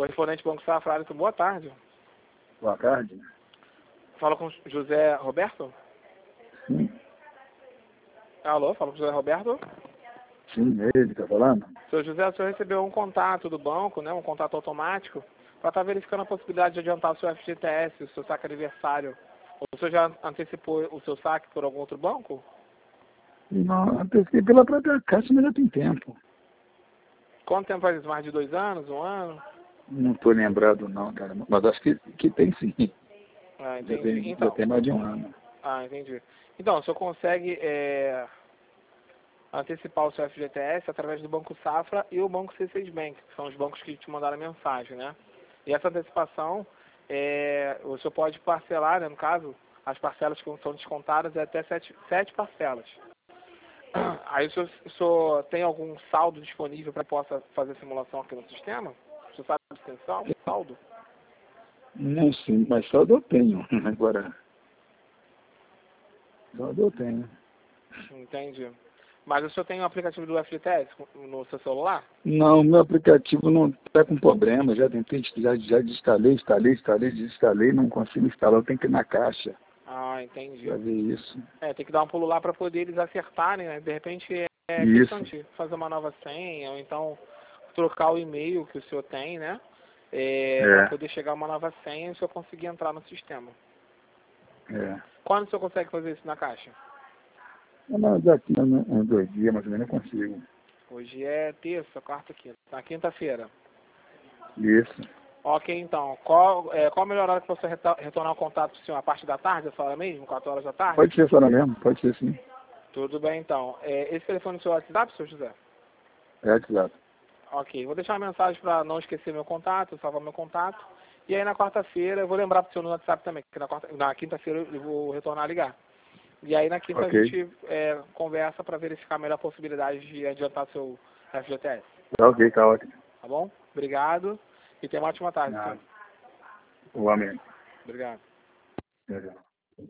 Correspondente Banco Safra, boa tarde. Boa tarde. Fala com José Roberto? Sim. Alô, fala com José Roberto? Sim, é ele que está falando. Seu José, o senhor recebeu um contato do banco, né, um contato automático, para estar verificando a possibilidade de adiantar o seu FGTS, o seu saque aniversário. O senhor já antecipou o seu saque por algum outro banco? Não, antecipei pela própria Caixa, mas já tem tempo. Quanto tempo faz isso? Mais de 2 anos, 1 ano? Não estou lembrado não, cara. Mas acho que tem sim. Ah, Já entendi. tem, Então, já tem mais de 1 ano. ah, entendi. Então, o senhor consegue antecipar o seu FGTS através do Banco Safra e o Banco C6 Bank, que são os bancos que te mandaram a mensagem, né? E essa antecipação, o senhor pode parcelar, né, no caso, as parcelas que são descontadas é até 7 parcelas. Aí o senhor tem algum saldo disponível para possa fazer simulação aqui no sistema? O senhor sabe se tem saldo? Não sim, mas saldo eu tenho. Agora, saldo eu tenho. Entendi. Mas o senhor tem o aplicativo do FGTS no seu celular? Não, meu aplicativo não está com problema. Já tentei, já desinstalei, não consigo instalar. Eu tenho que ir na Caixa Ah, entendi. para ver isso. Tem que dar um pulo lá para poder eles acertarem, né? De repente questão Isso. de fazer uma nova senha, ou então trocar o e-mail que o senhor tem, né? Para poder chegar a uma nova senha e o senhor conseguir entrar no sistema. Quando o senhor consegue fazer isso na Caixa? Mas daqui a uns 2 dias, mais ou menos, eu consigo. Hoje é terça, quarta, quinta. Na quinta-feira. Isso. Ok, então. Qual a melhor hora que você retornar o contato com o senhor? A parte da tarde, essa hora mesmo? 4 horas da tarde? Pode ser essa hora mesmo, pode ser sim. Tudo bem, então. Esse telefone é o seu WhatsApp, seu José? É, exato. Ok, vou deixar uma mensagem para não esquecer meu contato, salvar meu contato. E aí na quarta-feira, eu vou lembrar para o senhor no WhatsApp também, que na quinta-feira eu vou retornar a ligar. E aí na quinta a gente conversa para verificar a melhor possibilidade de adiantar seu FGTS. Ok, tá ótimo. Tá bom? Obrigado e tenha uma ótima tarde, senhor. O amém. Obrigado. Legal.